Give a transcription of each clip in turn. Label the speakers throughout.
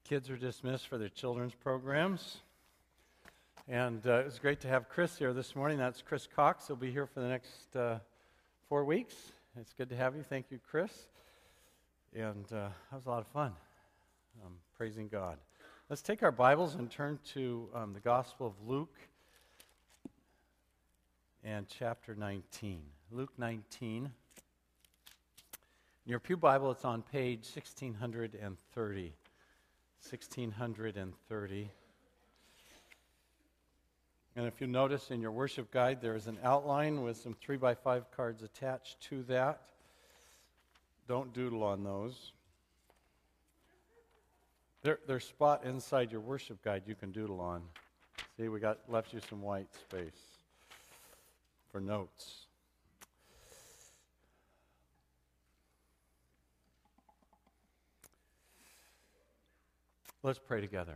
Speaker 1: kids are dismissed for their children's programs. And it was great to have Chris here this morning. That's Chris Cox. He'll be here for the next 4 weeks. It's good to have you. Thank you, Chris. And that was a lot of fun, praising God. Let's take our Bibles and turn to the Gospel of Luke and chapter 19. Luke 19. In your pew Bible, it's on page 1630. 1630. And if you notice in your worship guide, there is an outline with some 3x5 cards attached to that. Don't doodle on those. There's spot inside your worship guide you can doodle on. See, we left you some white space for notes. Let's pray together.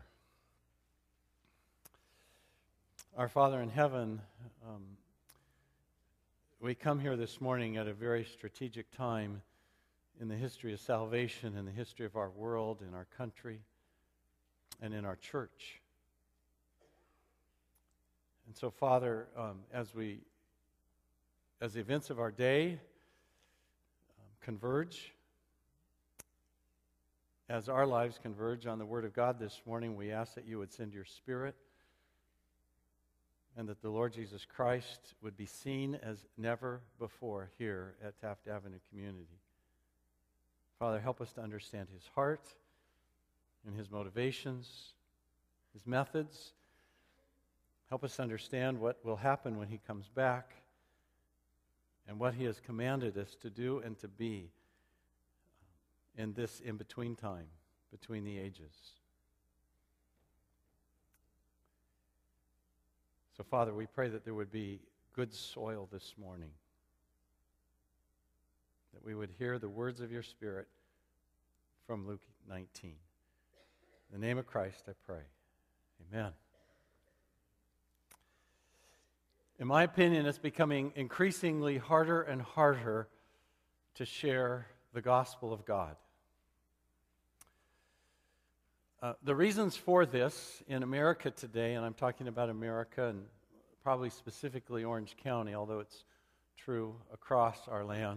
Speaker 1: Our Father in heaven, we come here this morning at a very strategic time in the history of salvation, in the history of our world, in our country, and in our church. And so, Father, as the events of our day converge, as our lives converge on the Word of God this morning, we ask that you would send your Spirit and that the Lord Jesus Christ would be seen as never before here at Taft Avenue Community. Father, help us to understand his heart and his motivations, his methods. Help us understand what will happen when he comes back and what he has commanded us to do and to be in this in-between time, between the ages. So, Father, we pray that there would be good soil this morning, that we would hear the words of your Spirit from Luke 19. In the name of Christ, I pray. Amen. In my opinion, it's becoming increasingly harder and harder to share the gospel of God. The reasons for this in America today, and I'm talking about America and probably specifically Orange County, although it's true across our land,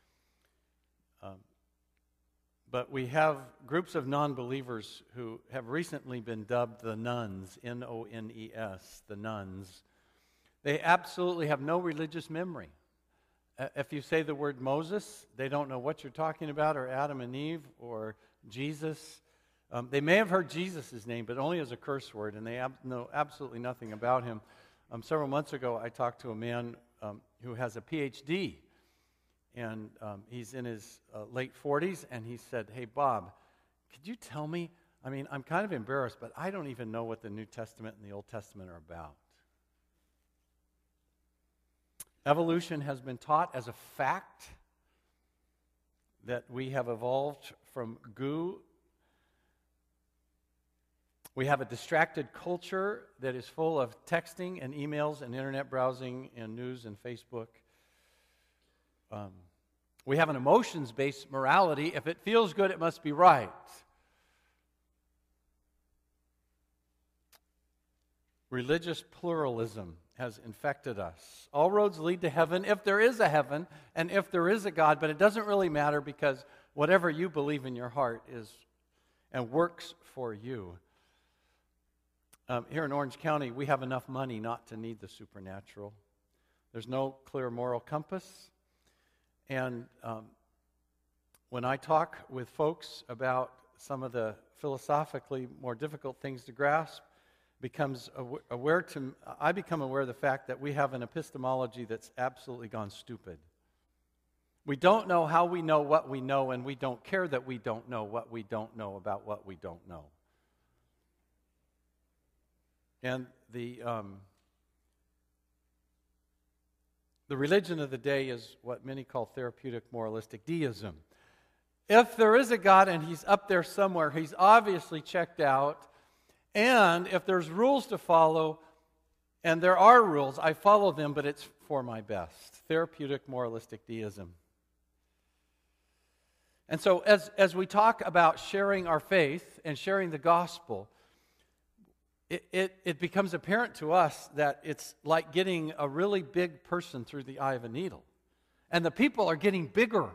Speaker 1: but we have groups of non-believers who have recently been dubbed the Nones, N-O-N-E-S, the Nones. They absolutely have no religious memory. If you say the word Moses, they don't know what you're talking about, or Adam and Eve, or Jesus. They may have heard Jesus' name, but only as a curse word, and they know absolutely nothing about him. Several months ago, I talked to a man who has a PhD, and he's in his late 40s, and he said, "Hey, Bob, could you tell me, I'm kind of embarrassed, but I don't even know what the New Testament and the Old Testament are about." Evolution has been taught as a fact that we have evolved from goo. We have a distracted culture that is full of texting and emails and internet browsing and news and Facebook. We have an emotions-based morality. If it feels good, it must be right. Religious pluralism has infected us. All roads lead to heaven, if there is a heaven, and if there is a God, but it doesn't really matter because whatever you believe in your heart is and works for you. Here in Orange County, we have enough money not to need the supernatural. There's no clear moral compass. And when I talk with folks about some of the philosophically more difficult things to grasp, I become aware of the fact that we have an epistemology that's absolutely gone stupid. We don't know how we know what we know, and we don't care that we don't know what we don't know about what we don't know. And the religion of the day is what many call therapeutic moralistic deism. If there is a God and he's up there somewhere, he's obviously checked out. And if there's rules to follow, and there are rules, I follow them, but it's for my best. Therapeutic moralistic deism. And so as we talk about sharing our faith and sharing the gospel, it becomes apparent to us that it's like getting a really big person through the eye of a needle. And the people are getting bigger.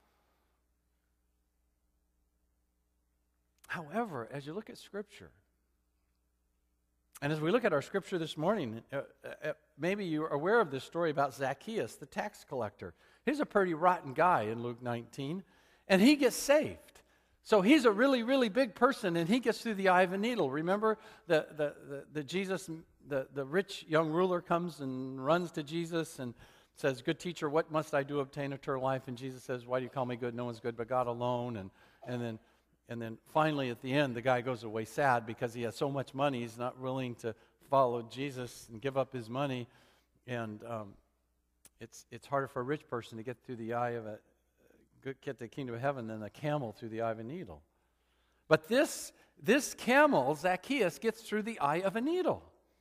Speaker 1: However, as you look at Scripture, and as we look at our Scripture this morning, maybe you're aware of this story about Zacchaeus, the tax collector. He's a pretty rotten guy in Luke 19, and he gets saved. So he's a really, really big person, and he gets through the eye of a needle. Remember the Jesus, the rich young ruler comes and runs to Jesus and says, "Good teacher, what must I do to obtain eternal life?" And Jesus says, "Why do you call me good? No one's good but God alone." And then finally at the end, the guy goes away sad because he has so much money, he's not willing to follow Jesus and give up his money. And it's harder for a rich person to get through the eye of get the kingdom of heaven than a camel through the eye of a needle. But this camel, Zacchaeus, gets through the eye of a needle.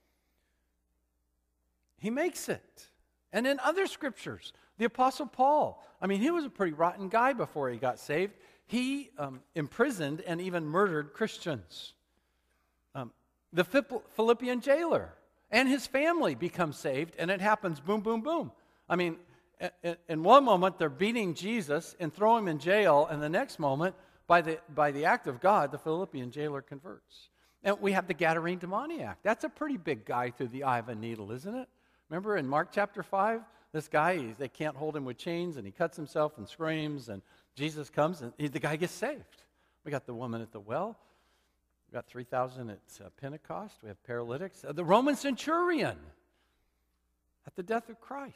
Speaker 1: He makes it. And in other scriptures, the Apostle Paul, he was a pretty rotten guy before he got saved. He imprisoned and even murdered Christians. The Philippian jailer and his family become saved, and it happens boom, boom, boom. In one moment, they're beating Jesus and throw him in jail, and the next moment, by the act of God, the Philippian jailer converts. And we have the Gadarene demoniac. That's a pretty big guy through the eye of a needle, isn't it? Remember in Mark chapter 5, this guy, they can't hold him with chains, and he cuts himself and screams, and Jesus comes, and the guy gets saved. We got the woman at the well. We got 3,000 at Pentecost. We have paralytics. The Roman centurion at the death of Christ.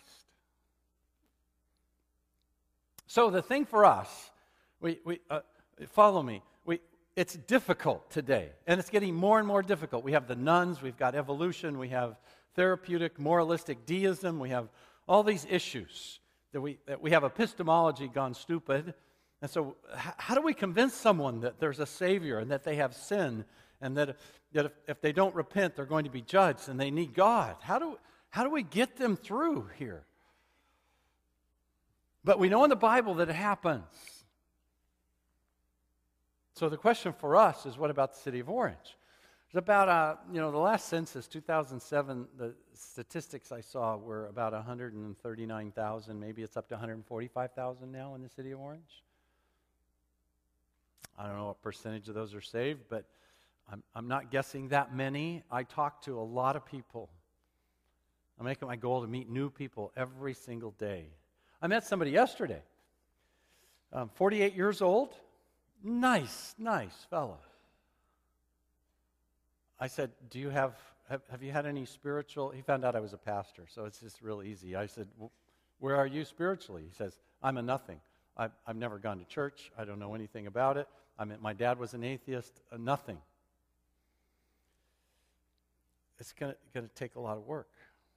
Speaker 1: So the thing for us, follow me. It's difficult today, and it's getting more and more difficult. We have the nuns, we've got evolution, we have therapeutic, moralistic deism, we have all these issues that we have epistemology gone stupid. And so how do we convince someone that there's a Savior and that they have sin and that if they don't repent, they're going to be judged and they need God? How do we get them through here? But we know in the Bible that it happens. So the question for us is, what about the city of Orange? There's about, the last census, 2007, the statistics I saw were about 139,000. Maybe it's up to 145,000 now in the city of Orange. I don't know what percentage of those are saved, but I'm not guessing that many. I talk to a lot of people. I make it my goal to meet new people every single day. I met somebody yesterday, 48 years old, nice fellow. I said, "Do you have you had any spiritual?" He found out I was a pastor, so it's just real easy. I said, "Where are you spiritually?" He says, "I'm a nothing. I've never gone to church. I don't know anything about it. My dad was an atheist. Nothing." It's going to take a lot of work.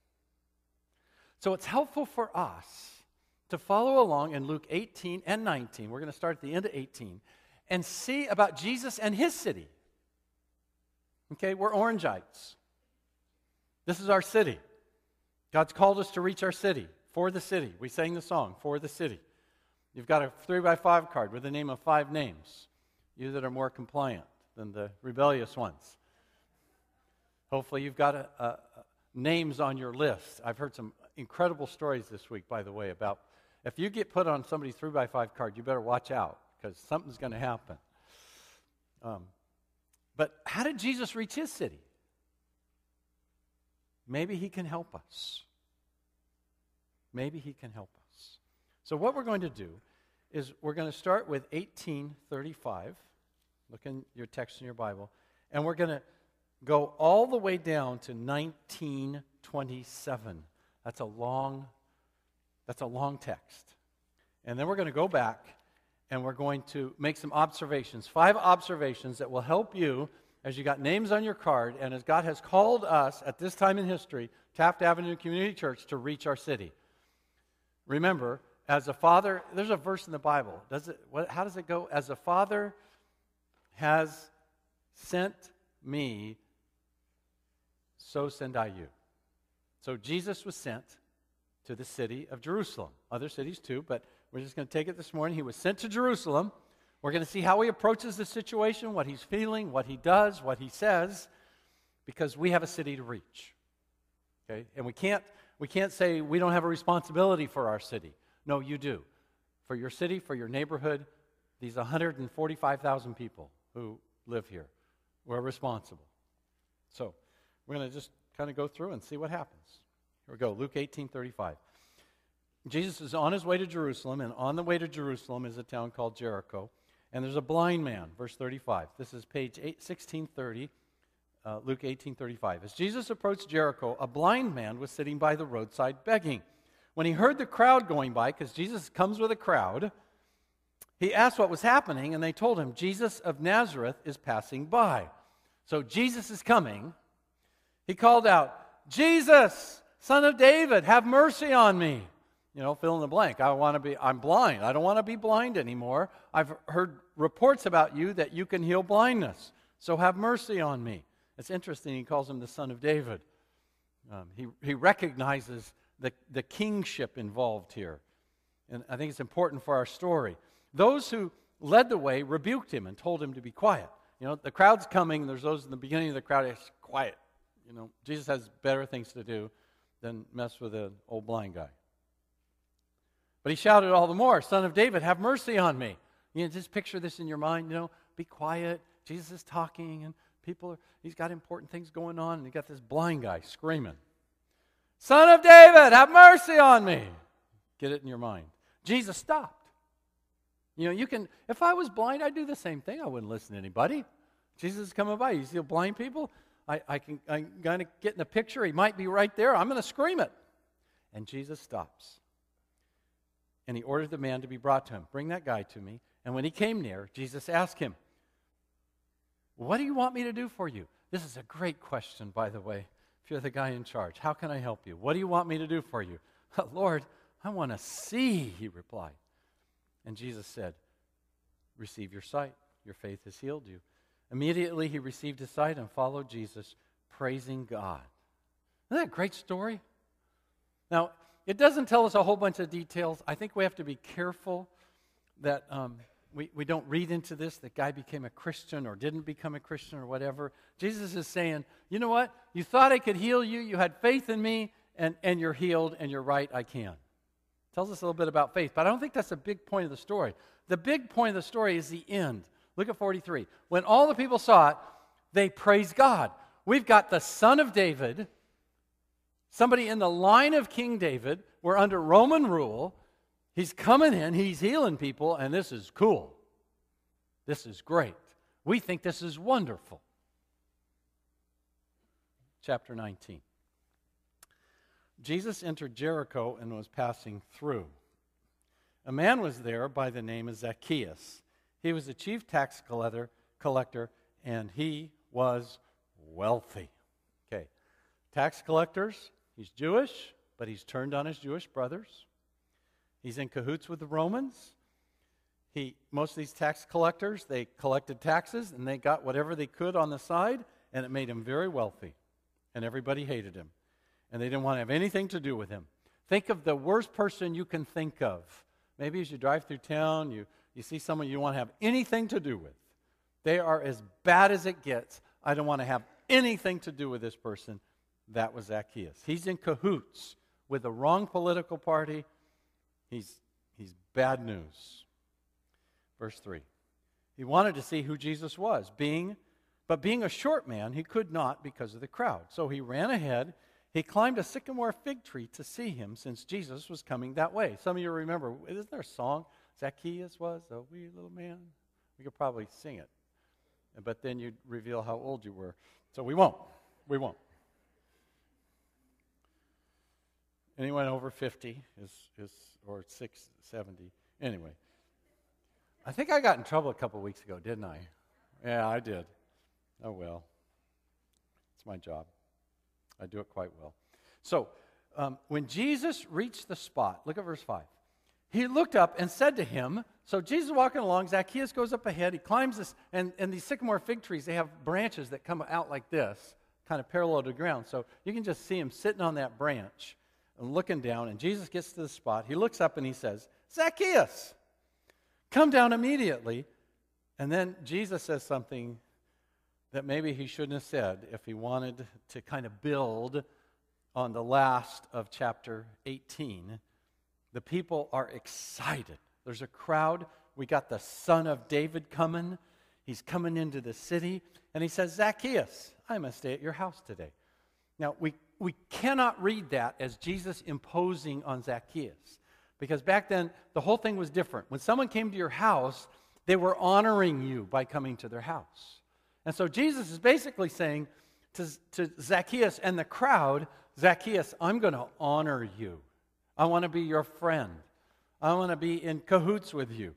Speaker 1: So it's helpful for us to follow along in Luke 18 and 19. We're going to start at the end of 18 and see about Jesus and his city. Okay, we're Orangites. This is our city. God's called us to reach our city, for the city. We sang the song, For the City. You've got a 3x5 card with the name of 5 names. You that are more compliant than the rebellious ones. Hopefully you've got names on your list. I've heard some incredible stories this week, by the way, about if you get put on somebody's 3x5 card, you better watch out because something's going to happen. But how did Jesus reach his city? Maybe he can help us. Maybe he can help us. So what we're going to do is we're going to start with 1835. Look in your text in your Bible. And we're going to go all the way down to 1927. That's a long text. And then we're going to go back and we're going to make some observations, 5 observations that will help you as you got names on your card and as God has called us at this time in history, Taft Avenue Community Church, to reach our city. Remember, as a father, there's a verse in the Bible. How does it go? As a father has sent me, so send I you. So Jesus was sent to the city of Jerusalem. Other cities too, but we're just going to take it this morning. He was sent to Jerusalem We're going to see how he approaches the situation, what he's feeling, what he does, what he says, because we have a city to reach. Okay? And we can't say we don't have a responsibility for our city. No, you do. For your city, for your neighborhood, these 145,000 people who live here, we're responsible. So we're going to just kind of go through and see what happens. Here we go, Luke 18:35. Jesus is on his way to Jerusalem, and on the way to Jerusalem is a town called Jericho. And there's a blind man, verse 35. This is page 1630, Luke 18:35. As Jesus approached Jericho, a blind man was sitting by the roadside begging. When he heard the crowd going by, because Jesus comes with a crowd, he asked what was happening, and they told him, Jesus of Nazareth is passing by. So Jesus is coming. He called out, Jesus, Son of David, have mercy on me. You know, fill in the blank. I'm blind. I don't want to be blind anymore. I've heard reports about you that you can heal blindness. So have mercy on me. It's interesting, he calls him the Son of David. He recognizes the kingship involved here. And I think it's important for our story. Those who led the way rebuked him and told him to be quiet. You know, the crowd's coming. There's those in the beginning of the crowd who say, quiet. You know, Jesus has better things to do than mess with an old blind guy. But he shouted all the more, Son of David, have mercy on me. You know, just picture this in your mind, you know, be quiet. Jesus is talking and he's got important things going on, and you got this blind guy screaming, Son of David, have mercy on me. Get it in your mind. Jesus stopped. You know, if I was blind, I'd do the same thing. I wouldn't listen to anybody. Jesus is coming by. You see blind people? I'm going to get in the picture. He might be right there. I'm going to scream it. And Jesus stops. And he ordered the man to be brought to him. Bring that guy to me. And when he came near, Jesus asked him, what do you want me to do for you? This is a great question, by the way, if you're the guy in charge. How can I help you? What do you want me to do for you? Lord, I want to see, he replied. And Jesus said, receive your sight. Your faith has healed you. Immediately he received his sight and followed Jesus, praising God. Isn't that a great story? Now, it doesn't tell us a whole bunch of details. I think we have to be careful that we don't read into this that guy became a Christian or didn't become a Christian or whatever. Jesus is saying, you know what? You thought I could heal you. You had faith in me, and you're healed, and you're right, I can. Tells us a little bit about faith, but I don't think that's a big point of the story. The big point of the story is the end. Look at 43. When all the people saw it, they praised God. We've got the Son of David, somebody in the line of King David. We're under Roman rule. He's coming in, he's healing people, and this is cool. This is great. We think this is wonderful. Chapter 19. Jesus entered Jericho and was passing through. A man was there by the name of Zacchaeus. He was a chief tax collector, and he was wealthy. Okay, tax collectors, he's Jewish, but he's turned on his Jewish brothers. He's in cahoots with the Romans. Most of these tax collectors, they collected taxes, and they got whatever they could on the side, and it made him very wealthy. And everybody hated him. And they didn't want to have anything to do with him. Think of the worst person you can think of. Maybe as you drive through town, you see someone you don't want to have anything to do with. They are as bad as it gets. I don't want to have anything to do with this person. That was Zacchaeus. He's in cahoots with the wrong political party. He's bad news. Verse 3. He wanted to see who Jesus was. But being a short man, he could not because of the crowd. So he ran ahead. He climbed a sycamore fig tree to see him, since Jesus was coming that way. Some of you remember, isn't there a song? Zacchaeus was a wee little man. We could probably sing it. But then you'd reveal how old you were. So we won't. We won't. Anyone over 50 or 70. Anyway. I think I got in trouble a couple weeks ago, didn't I? Yeah, I did. Oh, well. It's my job. I do it quite well. So, when Jesus reached the spot, look at verse 5. He looked up and said to him, so Jesus walking along, Zacchaeus goes up ahead, he climbs this, and these sycamore fig trees, they have branches that come out like this, kind of parallel to the ground. So you can just see him sitting on that branch and looking down, and Jesus gets to the spot. He looks up and he says, Zacchaeus, come down immediately, And then Jesus says something that maybe he shouldn't have said if he wanted to kind of build on the last of chapter 18. The people are excited. There's a crowd. We got the Son of David coming. He's coming into the city. And he says, Zacchaeus, I'm going to stay at your house today. Now, we cannot read that as Jesus imposing on Zacchaeus. Because back then, the whole thing was different. When someone came to your house, they were honoring you by coming to their house. And so Jesus is basically saying to Zacchaeus and the crowd, Zacchaeus, I'm going to honor you. I want to be your friend. I want to be in cahoots with you.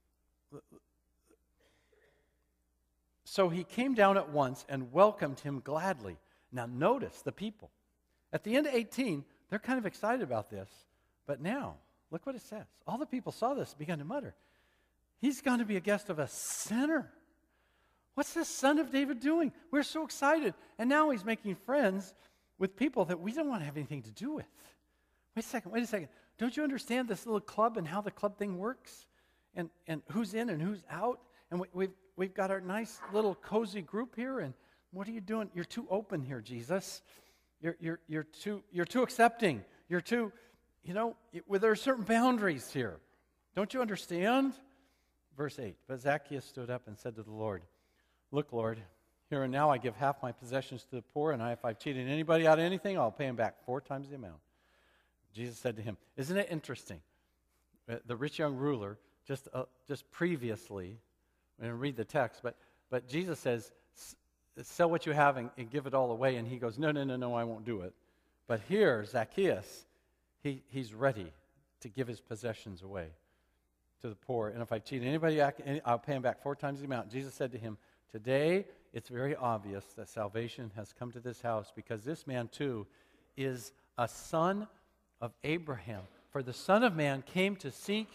Speaker 1: So he came down at once and welcomed him gladly. Now notice the people. At the end of 18, they're kind of excited about this. But now, look what it says. All the people saw this and began to mutter, he's going to be a guest of a sinner. What's this Son of David doing? We're so excited. And now he's making friends with people that we don't want to have anything to do with. Wait a second. Don't you understand this little club and how the club thing works? And who's in and who's out? And we've got our nice little cozy group here, and what are you doing? You're too open here, Jesus. You're too accepting. You're too, there are certain boundaries here. Don't you understand? Verse 8, but Zacchaeus stood up and said to the Lord, look, Lord, here and now I give half my possessions to the poor, and if I've cheated anybody out of anything, I'll pay him back 4 times the amount. Jesus said to him, isn't it interesting? The rich young ruler, just previously, we're going to read the text, but Jesus says, sell what you have and give it all away, and he goes, no, I won't do it. But here, Zacchaeus, he's ready to give his possessions away to the poor, and if I cheat anybody, I'll pay him back 4 times the amount. Jesus said to him, today it's very obvious that salvation has come to this house because this man too is a son of Abraham. For the Son of Man came to seek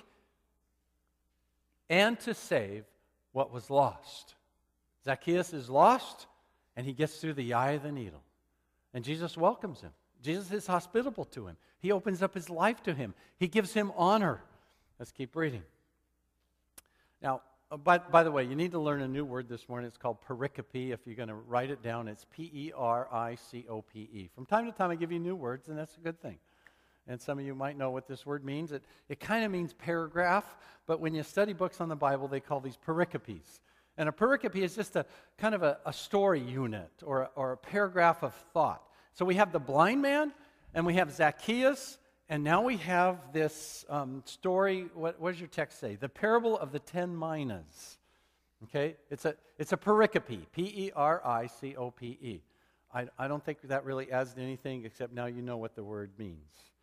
Speaker 1: and to save what was lost. Zacchaeus is lost, and he gets through the eye of the needle. And Jesus welcomes him. Jesus is hospitable to him. He opens up his life to him. He gives him honor. Let's keep reading. Now, by the way, you need to learn a new word this morning. It's called pericope. If you're going to write it down, it's Pericope. From time to time, I give you new words, and that's a good thing. And some of you might know what this word means. It kind of means paragraph, but when you study books on the Bible, they call these pericopes. And a pericope is just a kind of a story unit or a paragraph of thought. So we have the blind man, and we have Zacchaeus, and now we have this story. What does your text say? The parable of the 10 minas. Okay? It's a pericope, Pericope. I don't think that really adds to anything except now you know what the word means.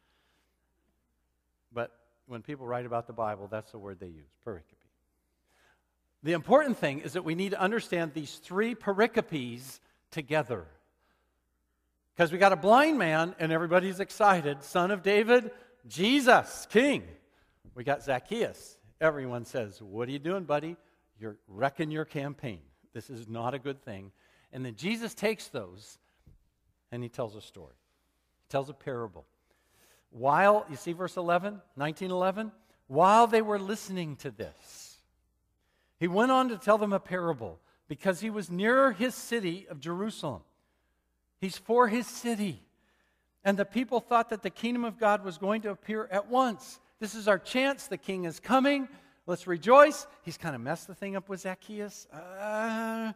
Speaker 1: But when people write about the Bible, that's the word they use, pericope. The important thing is that we need to understand these 3 pericopes together. Because we got a blind man, and everybody's excited. Son of David, Jesus, King. We got Zacchaeus. Everyone says, what are you doing, buddy? You're wrecking your campaign. This is not a good thing. And then Jesus takes those, and he tells a story. He tells a parable. While, you see verse 11, 19:11? While they were listening to this, he went on to tell them a parable because he was near his city of Jerusalem. He's for his city. And the people thought that the kingdom of God was going to appear at once. This is our chance. The king is coming. Let's rejoice. He's kind of messed the thing up with Zacchaeus. And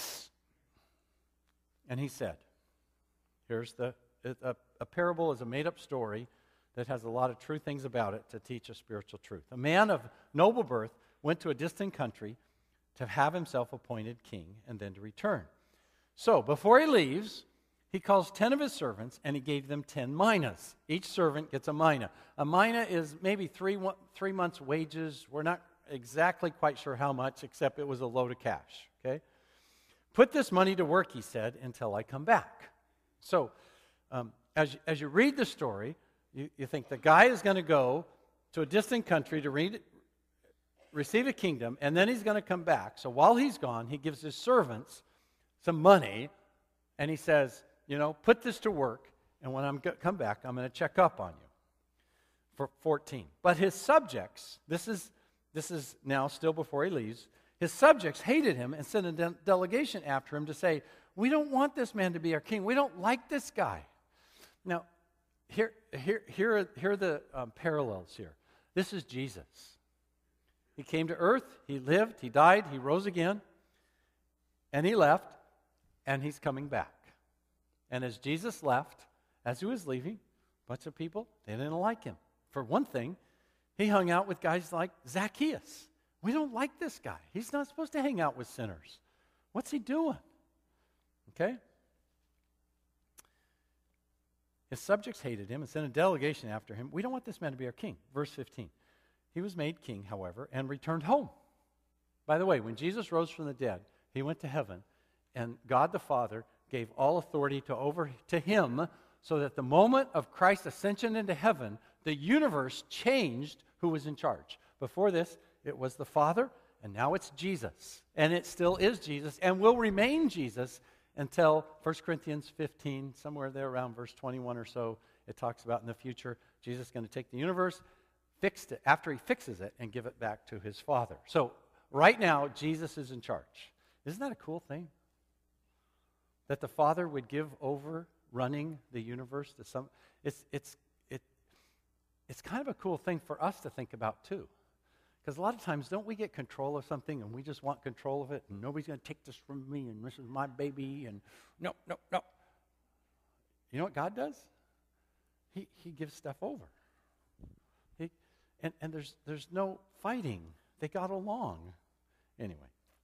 Speaker 1: he said, here's a parable is a made-up story that has a lot of true things about it to teach a spiritual truth. A man of noble birth went to a distant country to have himself appointed king and then to return. So before he leaves, he calls 10 of his servants and he gave them 10 minas. Each servant gets a mina. A mina is maybe 3 months' wages. We're not exactly quite sure how much, except it was a load of cash. Okay? Put this money to work, he said, until I come back. So as you read the story, you think the guy is going to go to a distant country to receive a kingdom, and then he's going to come back. So while he's gone, he gives his servants some money, and he says, put this to work, and when I come back, I'm going to check up on you. For 14. But his subjects, this is now still before he leaves, His subjects hated him and sent a delegation after him to say, we don't want this man to be our king. We don't like this guy. Now, here are the parallels here. This is Jesus. He came to earth, he lived, he died, he rose again, and he left, and he's coming back. And as Jesus left, as he was leaving, a bunch of people, they didn't like him. For one thing, he hung out with guys like Zacchaeus. We don't like this guy. He's not supposed to hang out with sinners. What's he doing? Okay? His subjects hated him and sent a delegation after him. We don't want this man to be our king. Verse 15. He was made king, however, and returned home. By the way, when Jesus rose from the dead, he went to heaven, and God the Father gave all authority to him, so that the moment of Christ's ascension into heaven, the universe changed who was in charge. Before this, it was the Father, and now it's Jesus. And it still is Jesus, and will remain Jesus until 1 Corinthians 15, somewhere there around verse 21 or so, it talks about in the future, Jesus is going to take the universe, fix it, after he fixes it, and give it back to his Father. So right now, Jesus is in charge. Isn't that a cool thing? That the Father would give over running the universe to some. It's kind of a cool thing for us to think about too. Because a lot of times, don't we get control of something and we just want control of it, and nobody's going to take this from me, and this is my baby, and no. You know what God does? He gives stuff over. And there's no fighting. They got along. Anyway.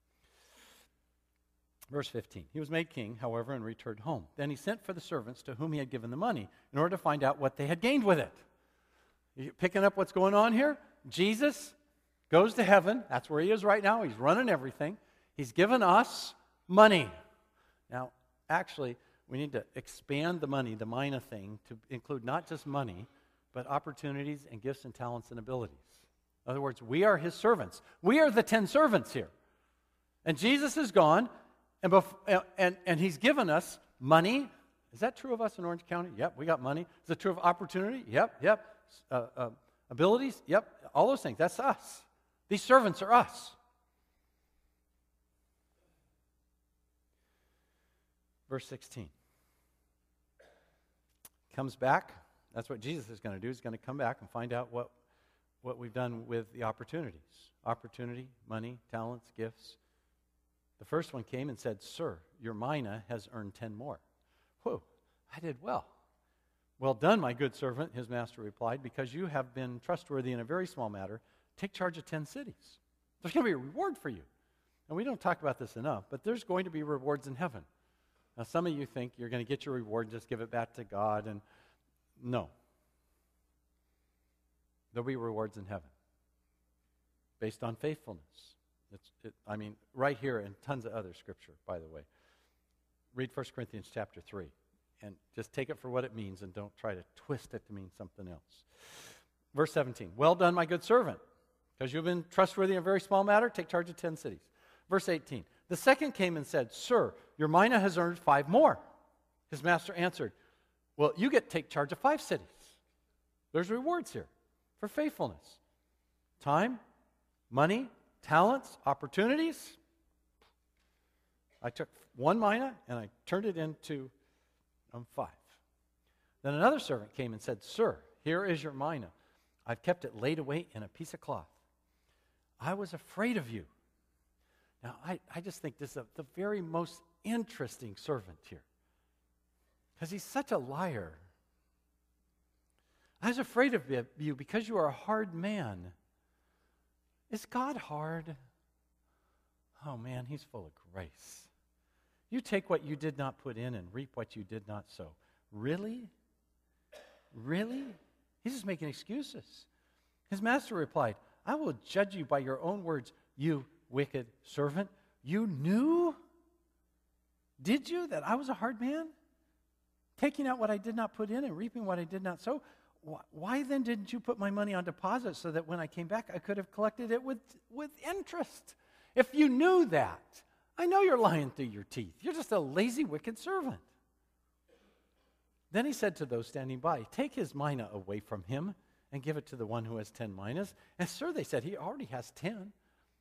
Speaker 1: Verse 15. He was made king, however, and returned home. Then he sent for the servants to whom he had given the money in order to find out what they had gained with it. You picking up what's going on here? Jesus goes to heaven. That's where he is right now. He's running everything. He's given us money. Now, actually, we need to expand the money, the mina thing, to include not just money, but opportunities and gifts and talents and abilities. In other words, we are his servants. We are the 10 servants here. And Jesus is gone, and he's given us money. Is that true of us in Orange County? Yep, we got money. Is it true of opportunity? Yep. Abilities? Yep, all those things. That's us. These servants are us. Verse 16. Comes back. That's what Jesus is going to do. He's going to come back and find out what we've done with the opportunities. Opportunity, money, talents, gifts. The first one came and said, "Sir, your mina has earned 10 more." Whoa, I did well. "Well done, my good servant," his master replied, "because you have been trustworthy in a very small matter. Take charge of 10 cities. There's going to be a reward for you." And we don't talk about this enough, but there's going to be rewards in heaven. Now, some of you think you're going to get your reward and just give it back to God, and no. There'll be rewards in heaven based on faithfulness. Right here and tons of other scripture, by the way. Read 1 Corinthians chapter 3, and just take it for what it means and don't try to twist it to mean something else. Verse 17, "Well done, my good servant, because you've been trustworthy in a very small matter, take charge of 10 cities. Verse 18, "The second came and said, 'Sir, your mina has earned 5 more. His master answered, 'Well, you get to take charge of 5 cities. There's rewards here for faithfulness. Time, money, talents, opportunities. I took 1 mina and I turned it into 5. Then another servant came and said, 'Sir, here is your mina. I've kept it laid away in a piece of cloth. I was afraid of you.'" Now, I just think this is the very most interesting servant here, because he's such a liar. "I was afraid of you because you are a hard man." Is God hard? Oh man, he's full of grace. "You take what you did not put in and reap what you did not sow." Really? Really? He's just making excuses. His master replied, "I will judge you by your own words, you wicked servant. You knew? Did you, that I was a hard man? Taking out what I did not put in and reaping what I did not sow? Why then didn't you put my money on deposit so that when I came back I could have collected it with interest? If you knew that, I know you're lying through your teeth. You're just a lazy, wicked servant." Then he said to those standing by, "Take his mina away from him and give it to the one who has 10 minas." "And sir," they said, "he already has 10.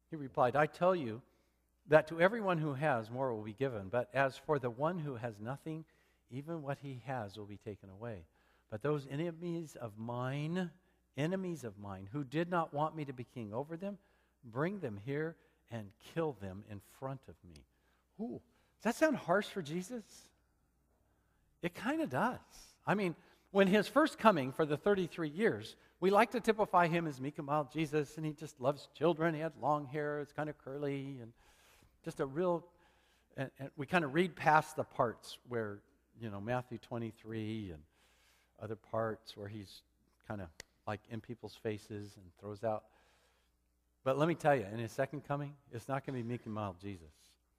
Speaker 1: He replied, I tell you that to everyone who has, more will be given. But as for the one who has nothing, even what he has will be taken away. But those enemies of mine who did not want me to be king over them, bring them here and kill them in front of me. Ooh, does that sound harsh for Jesus? It kind of does. I mean, when his first coming for the 33 years, we like to typify him as meek and mild Jesus, and he just loves children. He had long hair, it's kind of curly, and just a real, and we kind of read past the parts where, Matthew 23 and other parts where he's kind of like in people's faces and throws out. But let me tell you, in his second coming, it's not going to be meek and mild Jesus.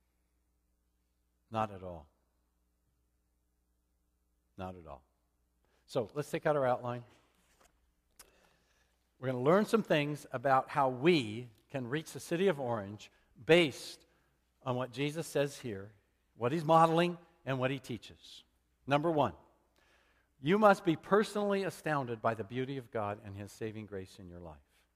Speaker 1: Not at all. Not at all. So let's take out our outline. We're going to learn some things about how we can reach the city of Orange based on what Jesus says here, what he's modeling, and what he teaches. Number one, you must be personally astounded by the beauty of God and his saving grace in your life.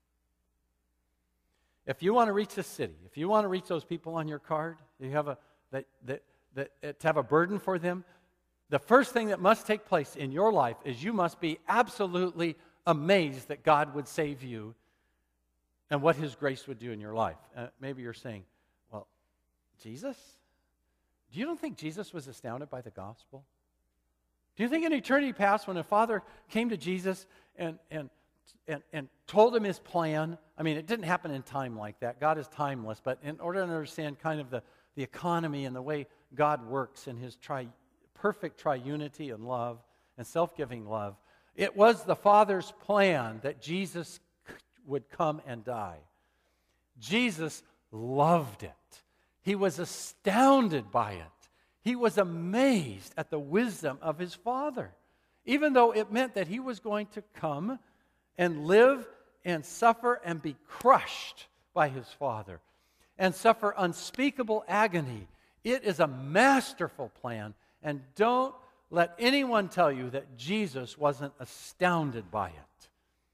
Speaker 1: If you want to reach the city, if you want to reach those people on your card, you have to have a burden for them, the first thing that must take place in your life is you must be absolutely amazed that God would save you and what his grace would do in your life. Maybe you're saying, well, Jesus? You don't think Jesus was astounded by the gospel? Do you think in eternity past when a father came to Jesus and told him his plan, I mean, it didn't happen in time like that. God is timeless, but in order to understand kind of the economy and the way God works in his perfect triunity and love and self-giving love, it was the Father's plan that Jesus would come and die. Jesus loved it. He was astounded by it. He was amazed at the wisdom of his Father, even though it meant that he was going to come and live and suffer and be crushed by his Father and suffer unspeakable agony. It is a masterful plan, and don't let anyone tell you that Jesus wasn't astounded by it.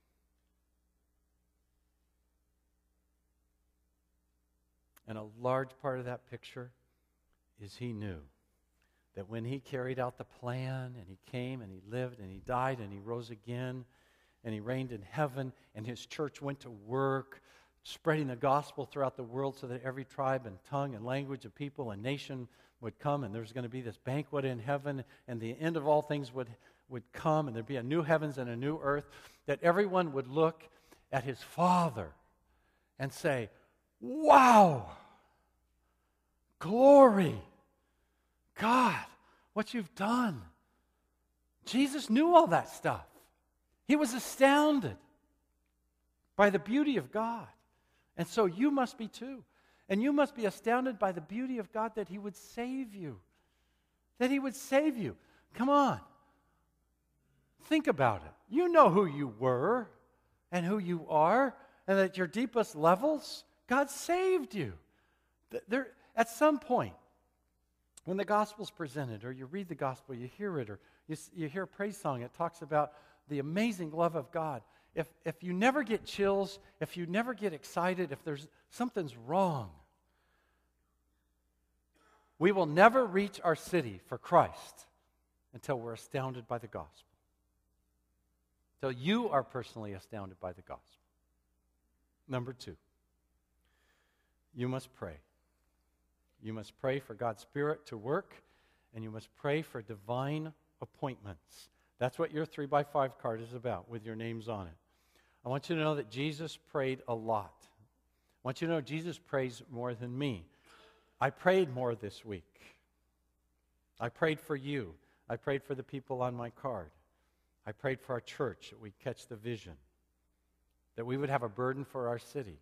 Speaker 1: And a large part of that picture is he knew that when he carried out the plan and he came and he lived and he died and he rose again and he reigned in heaven and his church went to work spreading the gospel throughout the world so that every tribe and tongue and language of people and nation would come, and there's going to be this banquet in heaven, and the end of all things would come, and there'd be a new heavens and a new earth, that everyone would look at his Father and say, wow, glory, God, what you've done. Jesus knew all that stuff. He was astounded by the beauty of God. And so you must be too. And you must be astounded by the beauty of God that he would save you. That he would save you. Come on. Think about it. You know who you were and who you are, and at your deepest levels, God saved you. At some point, when the gospel's presented, or you read the gospel, you hear it, or you hear a praise song, it talks about the amazing love of God. If you never get chills, if you never get excited, if there's something's wrong, we will never reach our city for Christ until we're astounded by the gospel. Until you are personally astounded by the gospel. Number two, you must pray. You must pray for God's Spirit to work, and you must pray for divine appointments. That's what your 3x5 card is about, with your names on it. I want you to know that Jesus prayed a lot. I want you to know Jesus prays more than me. I prayed more this week. I prayed for you. I prayed for the people on my card. I prayed for our church, that we'd catch the vision, that we would have a burden for our city.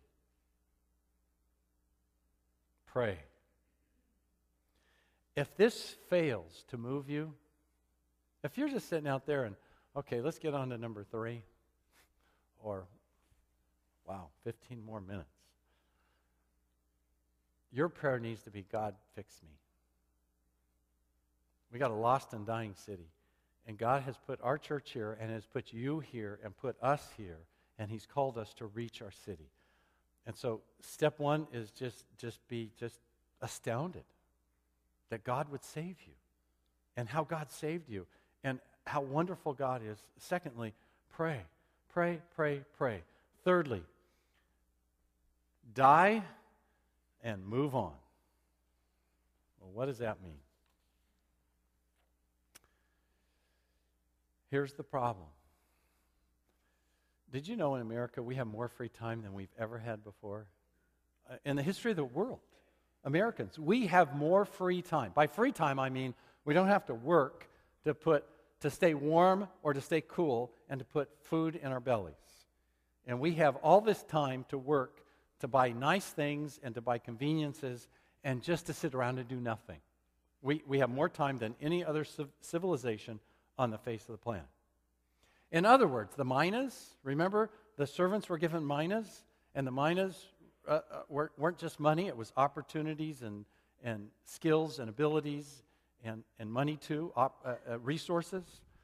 Speaker 1: Pray. If this fails to move you, if you're just sitting out there and, okay, let's get on to number 3, or, wow, 15 more minutes. Your prayer needs to be, God, fix me. We got a lost and dying city. And God has put our church here and has put you here and put us here. And he's called us to reach our city. And so step one is just be astounded that God would save you and how God saved you and how wonderful God is. Secondly, pray. Pray, pray, pray. Thirdly, die and move on. Well, what does that mean? Here's the problem. Did you know in America we have more free time than we've ever had before? In the history of the world, Americans, we have more free time. By free time, I mean we don't have to work to stay warm or to stay cool and to put food in our bellies. And we have all this time to work, to buy nice things and to buy conveniences and just to sit around and do nothing. We have more time than any other civilization on the face of the planet. In other words, the minas, remember, the servants were given minas, and the minas weren't just money, it was opportunities and skills and abilities and money too, resources.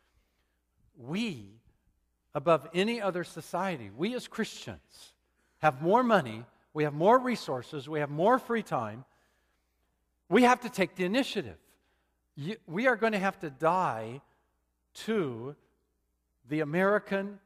Speaker 1: We, above any other society, we as Christians have more money, we have more resources, we have more free time. We have to take the initiative. We are going to have to die to the American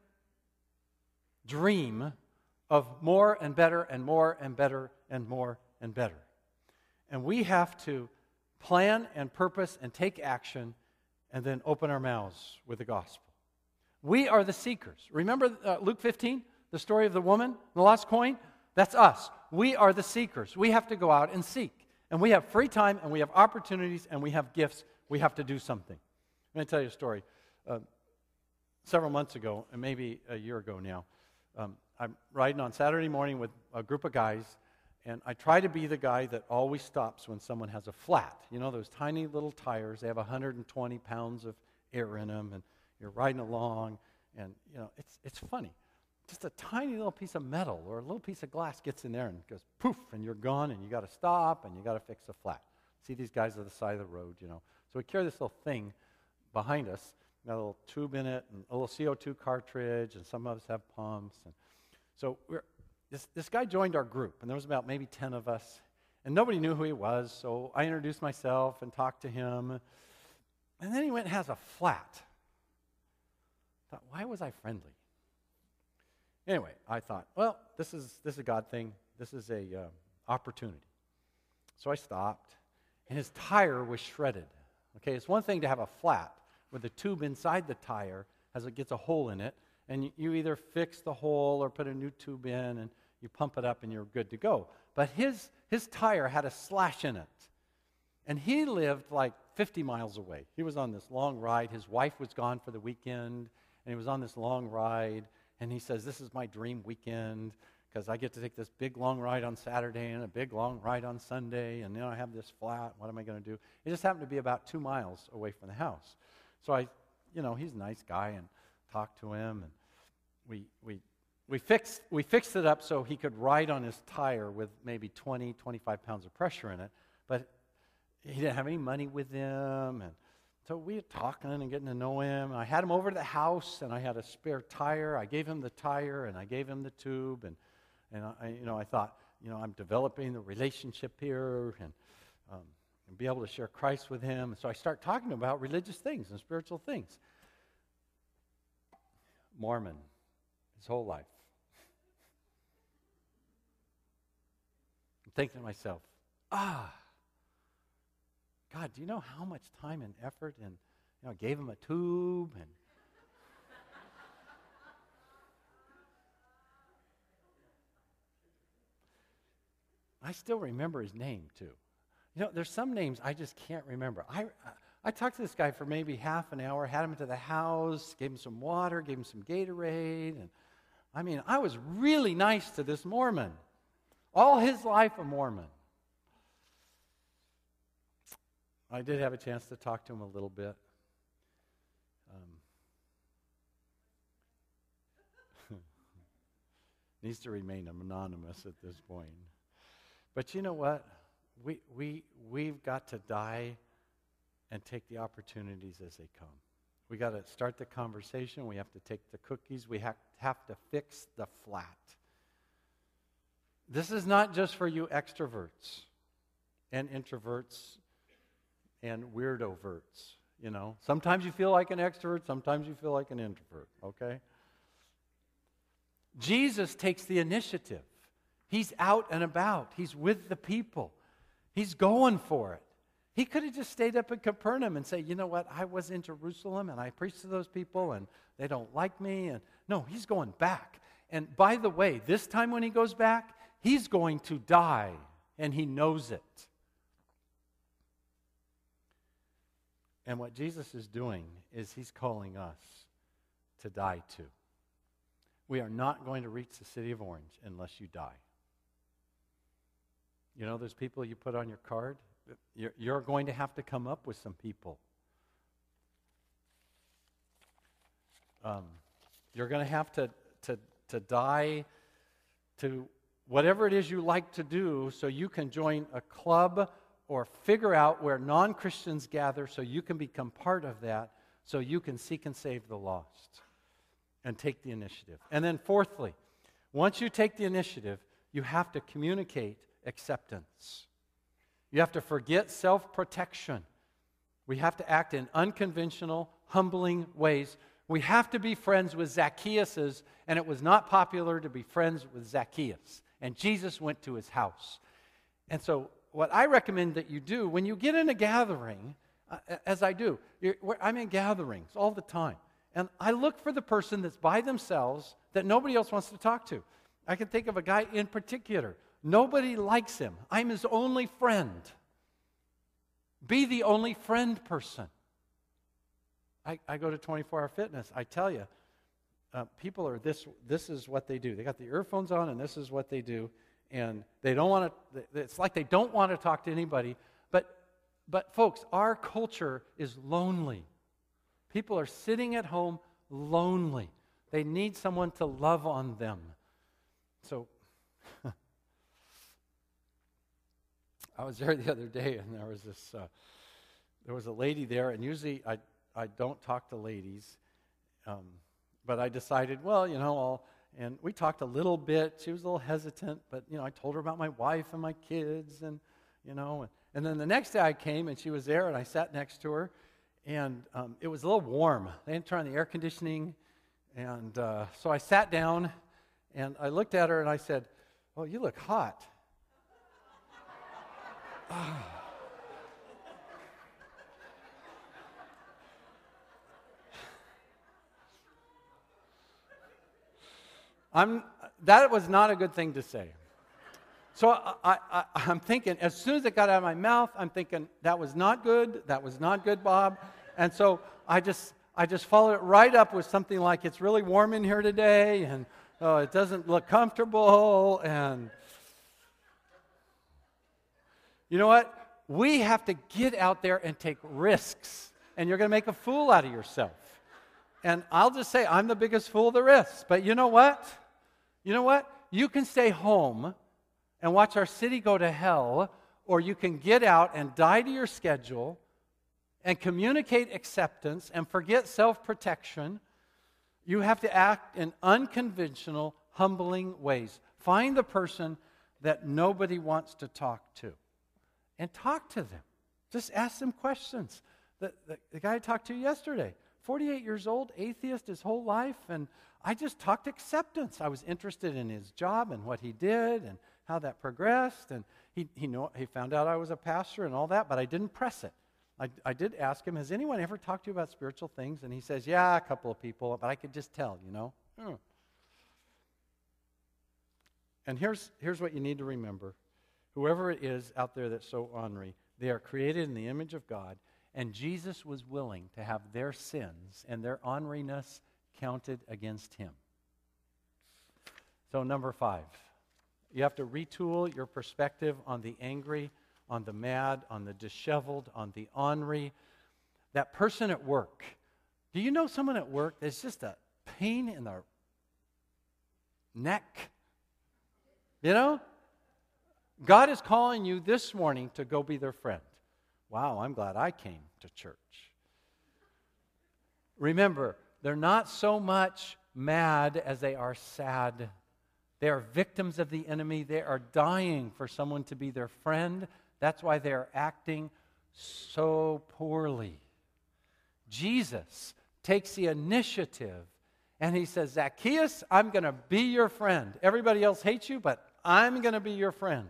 Speaker 1: dream of more and better and more and better and more and better. And we have to plan and purpose and take action and then open our mouths with the gospel. We are the seekers. Remember Luke 15, the story of the woman, the lost coin? That's us. We are the seekers. We have to go out and seek. And we have free time, and we have opportunities, and we have gifts. We have to do something. I'm going to tell you a story. Several months ago, and maybe a year ago now, I'm riding on Saturday morning with a group of guys, and I try to be the guy that always stops when someone has a flat. You know, those tiny little tires, they have 120 pounds of air in them, and you're riding along, and, you know, it's funny. Just a tiny little piece of metal or a little piece of glass gets in there and goes poof, and you're gone, and you got to stop, and you got to fix the flat. See these guys on the side of the road, you know. So we carry this little thing behind us, got a little tube in it, and a little CO2 cartridge, and some of us have pumps. And so this guy joined our group, and there was about maybe 10 of us, and nobody knew who he was, so I introduced myself and talked to him, and then he went and has a flat. I thought, why was I friendly? Anyway, I thought, well, this is a God thing. This is a opportunity. So I stopped, and his tire was shredded. Okay, it's one thing to have a flat where the tube inside the tire gets a hole in it, and you either fix the hole or put a new tube in, and you pump it up, and you're good to go. But his tire had a slash in it, and he lived like 50 miles away. He was on this long ride. His wife was gone for the weekend, and he was on this long ride. And he says, this is my dream weekend because I get to take this big long ride on Saturday and a big long ride on Sunday, and then I have this flat. What am I going to do? It just happened to be about 2 miles away from the house. So he's a nice guy, and talked to him, and we fixed it up so he could ride on his tire with maybe 20, 25 pounds of pressure in it, but he didn't have any money with him, and so we were talking and getting to know him. I had him over to the house, and I had a spare tire. I gave him the tire, and I gave him the tube, and I thought, I'm developing the relationship here, and be able to share Christ with him. And so I start talking about religious things and spiritual things. Mormon, his whole life. I'm thinking to myself, God, do you know how much time and effort and I gave him a tube and I still remember his name too. There's some names I just can't remember. I talked to this guy for maybe half an hour, had him into the house, gave him some water, gave him some Gatorade, and I was really nice to this Mormon. All his life a Mormon. I did have a chance to talk to him a little bit. Needs to remain anonymous at this point. But you know what? We've got to die and take the opportunities as they come. We got to start the conversation. We have to take the cookies. We have to fix the flat. This is not just for you extroverts and introverts and weirdoverts, you know. Sometimes you feel like an extrovert, sometimes you feel like an introvert, okay? Jesus takes the initiative. He's out and about. He's with the people. He's going for it. He could have just stayed up in Capernaum and say, you know what, I was in Jerusalem and I preached to those people and they don't like me. And no, he's going back. And by the way, this time when he goes back, he's going to die, and he knows it. And what Jesus is doing is he's calling us to die too. We are not going to reach the city of Orange unless you die. You know those people you put on your card? You're going to have to come up with some people. You're going to have to die to whatever it is you like to do so you can join a club or figure out where non-Christians gather so you can become part of that, so you can seek and save the lost and take the initiative. And then fourthly, once you take the initiative, you have to communicate acceptance. You have to forget self-protection. We have to act in unconventional, humbling ways. We have to be friends with Zacchaeuses, and it was not popular to be friends with Zacchaeus. And Jesus went to his house. And so what I recommend that you do, when you get in a gathering, as I do, I'm in gatherings all the time. And I look for the person that's by themselves that nobody else wants to talk to. I can think of a guy in particular. Nobody likes him. I'm his only friend. Be the only friend person. I go to 24 Hour Fitness. I tell you, people are this is what they do. They got the earphones on, and this is what they do. And they don't want to, it's like they don't want to talk to anybody. But folks, our culture is lonely. People are sitting at home lonely. They need someone to love on them. So, I was there the other day, and there was a lady there, and usually I don't talk to ladies, but I decided, well, you know, and we talked a little bit. She was a little hesitant, but, you know, I told her about my wife and my kids, and, you know, and then the next day I came, and she was there, and I sat next to her, and it was a little warm. They didn't turn on the air conditioning, and so I sat down, and I looked at her, and I said, "Oh, you look hot." That was not a good thing to say. So I'm thinking, as soon as it got out of my mouth, I'm thinking, that was not good, Bob. And so I just followed it right up with something like, it's really warm in here today, and it doesn't look comfortable, and you know what? We have to get out there and take risks, and you're going to make a fool out of yourself. And I'll just say, I'm the biggest fool there is. But you know what? You can stay home and watch our city go to hell, or you can get out and die to your schedule and communicate acceptance and forget self-protection. You have to act in unconventional, humbling ways. Find the person that nobody wants to talk to and talk to them. Just ask them questions. The guy I talked to yesterday, 48 years old, atheist his whole life, and I just talked acceptance. I was interested in his job and what he did and how that progressed, and he found out I was a pastor and all that, but I didn't press it. I did ask him, has anyone ever talked to you about spiritual things? And he says, yeah, a couple of people, but I could just tell, you know. And here's what you need to remember. Whoever it is out there that's so ornery, they are created in the image of God, and Jesus was willing to have their sins and their orneriness counted against him. So number 5, you have to retool your perspective on the angry, on the mad, on the disheveled, on the ornery. That person at work. Do you know someone at work that's just a pain in the neck? You know? God is calling you this morning to go be their friend. Wow, I'm glad I came to church. Remember, they're not so much mad as they are sad They are victims of the enemy. They are dying for someone to be their friend. That's why they are acting so poorly. Jesus takes the initiative and he says, Zacchaeus, I'm going to be your friend. Everybody else hates you, but I'm going to be your friend.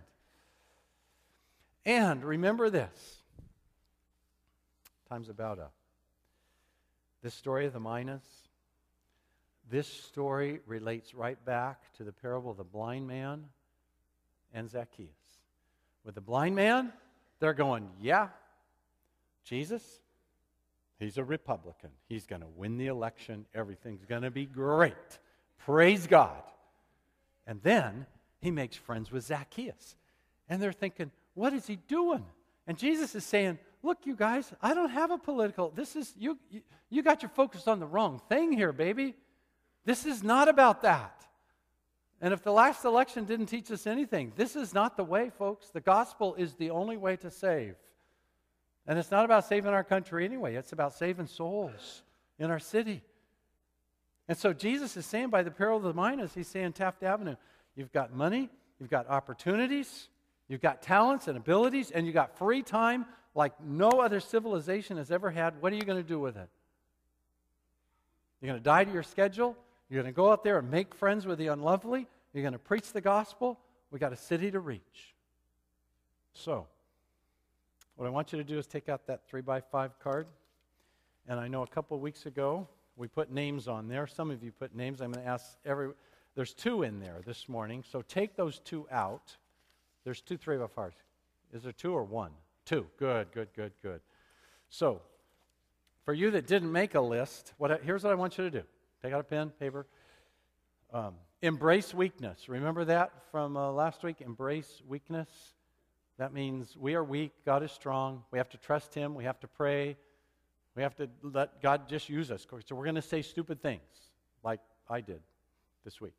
Speaker 1: And remember this. Time's about up. This story of the minas, this story relates right back to the parable of the blind man and Zacchaeus. With the blind man, they're going, yeah, Jesus, he's a Republican. He's going to win the election. Everything's going to be great. Praise God. And then he makes friends with Zacchaeus. And they're thinking, what is he doing? And Jesus is saying, look, you guys, I don't have a political, this is, you got your focus on the wrong thing here, baby. This is not about that. And if the last election didn't teach us anything, this is not the way, folks. The gospel is the only way to save. And it's not about saving our country anyway. It's about saving souls in our city. And so Jesus is saying by the parable of the minas, he's saying, Taft Avenue, you've got money, you've got opportunities, you've got talents and abilities, and you've got free time like no other civilization has ever had. What are you going to do with it? You're going to die to your schedule? You're going to go out there and make friends with the unlovely? You're going to preach the gospel? We got a city to reach. So, what I want you to do is take out that 3x5 card. And I know a couple of weeks ago, we put names on there. Some of you put names. I'm going to ask there's 2 in there this morning. So take those 2 out. There's 2 3x5s. Is there 2 or 1? 2. Good. So, for you that didn't make a list, here's what I want you to do. Take out a pen, paper. Embrace weakness. Remember that from last week? Embrace weakness. That means we are weak, God is strong. We have to trust Him. We have to pray. We have to let God just use us. So we're going to say stupid things like I did this week.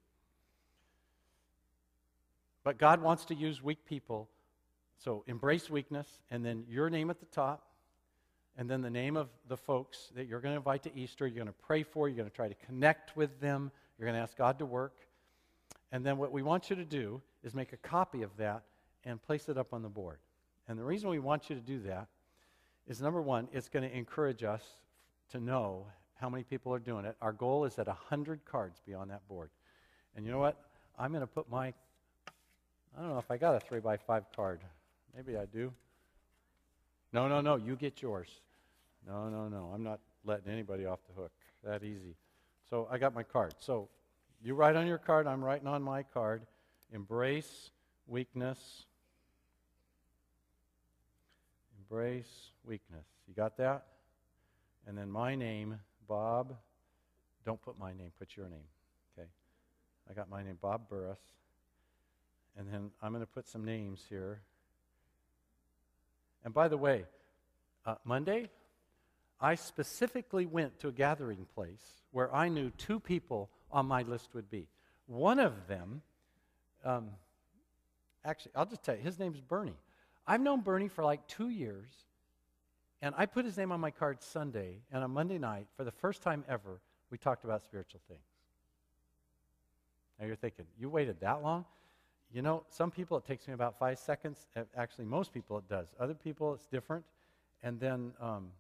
Speaker 1: But God wants to use weak people. So embrace weakness, and then your name at the top, and then the name of the folks that you're going to invite to Easter, you're going to pray for, you're going to try to connect with them, you're going to ask God to work. And then what we want you to do is make a copy of that and place it up on the board. And the reason we want you to do that is, number one, it's going to encourage us to know how many people are doing it. Our goal is that 100 cards be on that board. And you know what? I'm going to put I don't know if I got a 3x5 card. Maybe I do. No, you get yours. No, I'm not letting anybody off the hook. That easy. So I got my card. So you write on your card, I'm writing on my card. Embrace weakness. Embrace weakness. You got that? And then my name, Bob. Don't put my name, put your name. Okay. I got my name, Bob Burris. And then I'm going to put some names here. And by the way, Monday, I specifically went to a gathering place where I knew 2 people on my list would be. One of them, actually, I'll just tell you, his name's Bernie. I've known Bernie for like 2 years, and I put his name on my card Sunday, and on Monday night, for the first time ever, we talked about spiritual things. Now you're thinking, you waited that long? You know, some people it takes me about 5 seconds. Actually, most people it does. Other people it's different. And then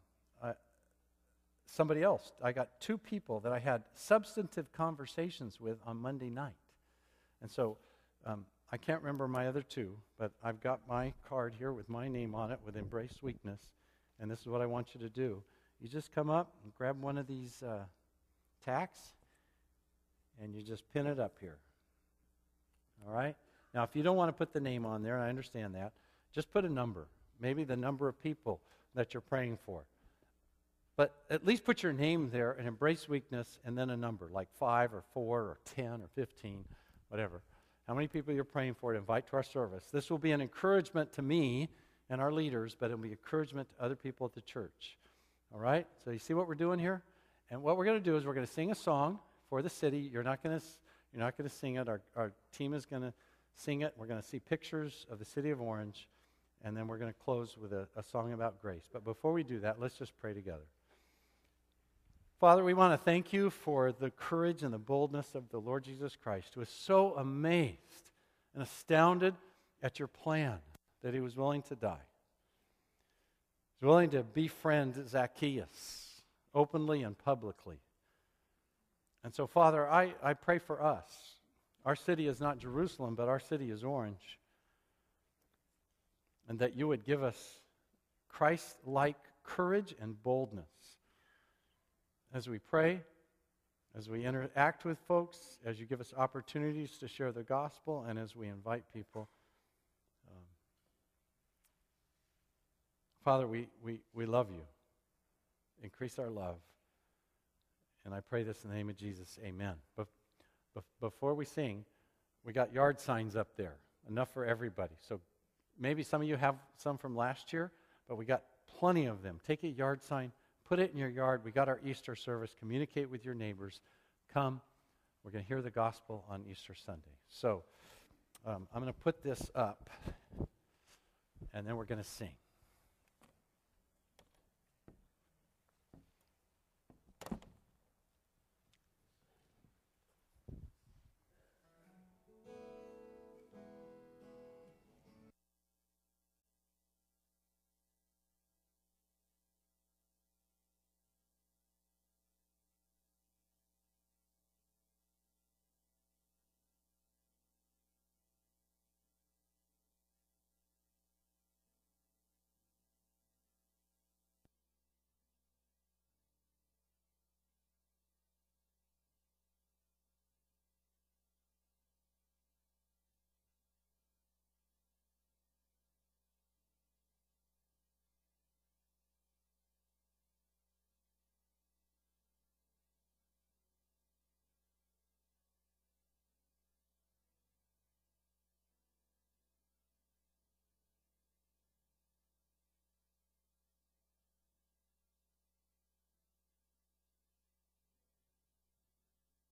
Speaker 1: somebody else. I got 2 people that I had substantive conversations with on Monday night. And so I can't remember my other 2, but I've got my card here with my name on it with Embrace Weakness. And this is what I want you to do. You just come up and grab one of these tacks, and you just pin it up here. All right? Now, if you don't want to put the name on there, and I understand that, just put a number. Maybe the number of people that you're praying for. But at least put your name there and embrace weakness and then a number, like 5 or 4 or 10 or 15, whatever. How many people you're praying for to invite to our service. This will be an encouragement to me and our leaders, but it will be encouragement to other people at the church. All right? So you see what we're doing here? And what we're going to do is we're going to sing a song for the city. You're not going to sing it. Our team is going to sing it. We're going to see pictures of the city of Orange, and then we're going to close with a song about grace. But before we do that, let's just pray together. Father, we want to thank you for the courage and the boldness of the Lord Jesus Christ, who was so amazed and astounded at your plan that he was willing to die. He was willing to befriend Zacchaeus openly and publicly. And so, Father, I pray for us. Our city is not Jerusalem, but our city is Orange. And that you would give us Christ-like courage and boldness as we pray, as we interact with folks, as you give us opportunities to share the gospel, and as we invite people. Father, we love you. Increase our love. And I pray this in the name of Jesus. Amen. But before we sing, we got yard signs up there. Enough for everybody. So maybe some of you have some from last year, but we got plenty of them. Take a yard sign, put it in your yard. We got our Easter service. Communicate with your neighbors. Come. We're going to hear the gospel on Easter Sunday. So I'm going to put this up, and then we're going to sing.